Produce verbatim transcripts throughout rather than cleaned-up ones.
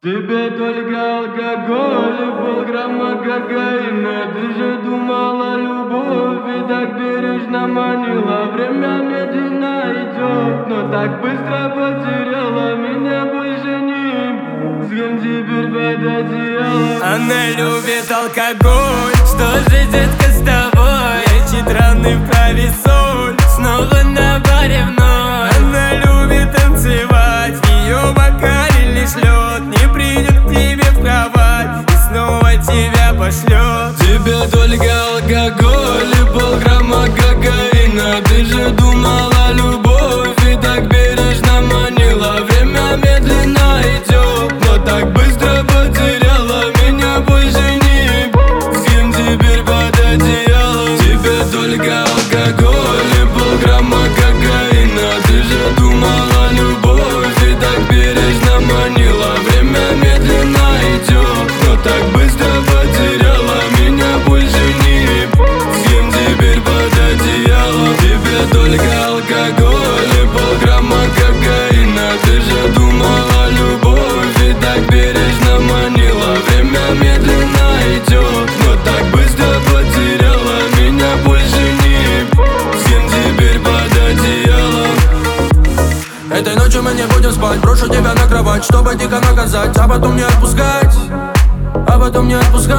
Тебе только алкоголь и полграмма кокаина. Ты же думала, любовь и так бережно манила. Время медленно идет, но так быстро потеряла. Меня больше не с кем теперь под одеялом. Она любит алкоголь, что же, детка, с тобой? Эти траны вправе соль, снова на баре вновь. Она любит танцевать, ее бокале лишь лед. Не придет к тебе в кровать и снова тебя пошлет. Тебе только алкоголь и полграмма кокаина. Ты же думала, любовь и так бережно манила. Время медленно идет, но так быстро потеряла. Меня больше не с кем теперь под одеялом. Тебе только алкоголь и полграмма кокаина. Ты же думала, любовь и так бережно манила. Время медленно идет, но так быстро потеряла. Меня больше не с кем теперь под одеялом. Тебе только алкоголь и полграмма кокаина. Ты же думала, любовь и так бережно манила. Время медленно идет, но так быстро потеряла. Меня больше не с кем теперь под одеялом. Этой ночью мы не будем спать, брошу тебя на кровать, чтобы дико наказать, а потом не отпускать, а потом не отпускать.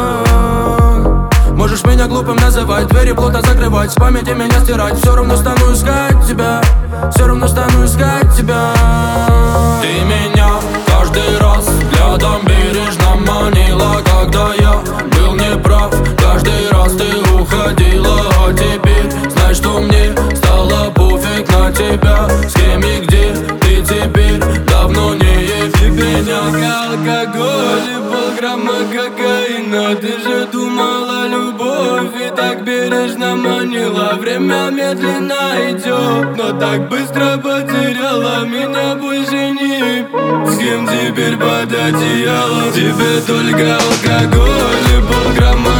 Можешь меня глупым называть, двери плотно закрывать, с памяти меня стирать. Все равно стану искать тебя, все равно стану искать тебя. Ты меня каждый раз взглядом бережно манила. Когда я был неправ, каждый раз ты уходила. А теперь знай, что мне стало пофиг на тебя. С кем и где ты теперь давно не есть меня. Алкоголь и полграмма кокаина. Ты же думала, любовь и так бережно манила. Время медленно идет, но так быстро потеряла. Меня больше не с кем теперь под одеялом. Тебе только алкоголь и полграмма